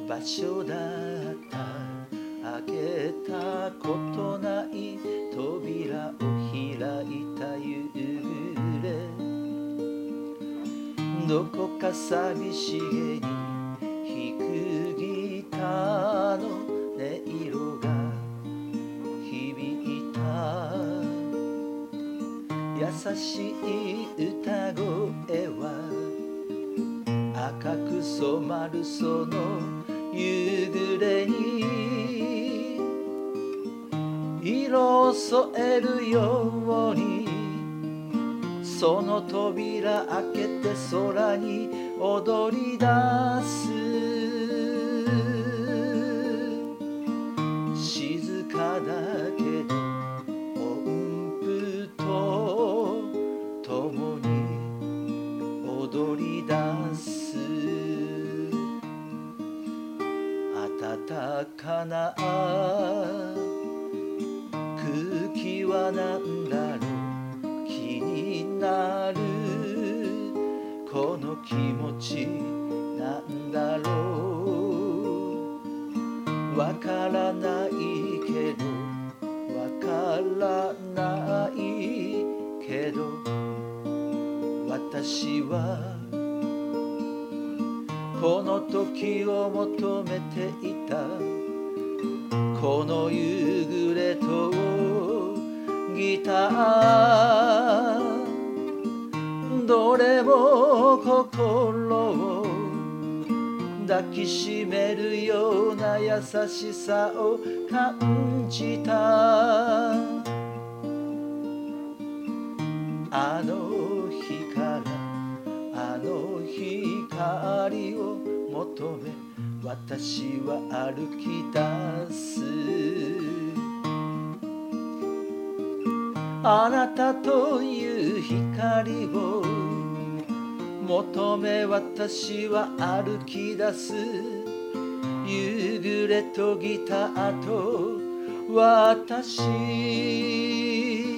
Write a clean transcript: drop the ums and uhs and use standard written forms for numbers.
場所だった。開けたことない扉を開いた夕暮れ、どこか寂しげに弾くギターの音色が響いた。優しい歌声は赤く染まるその夕暮れに色を添えるように、その扉開けて空に踊り出す。静かだけど音符と共に踊り出す。暖かな空気はなんだろう、気になる。この気持ちなんだろう。わからないけどわからないけど、私はこの時を求めていた。この夕暮れとギター、どれも心を抱きしめるような優しさを感じた。あの日からあの光を求め私は歩き出す。あなたという光を求め私は歩き出す。夕暮れとギターと私。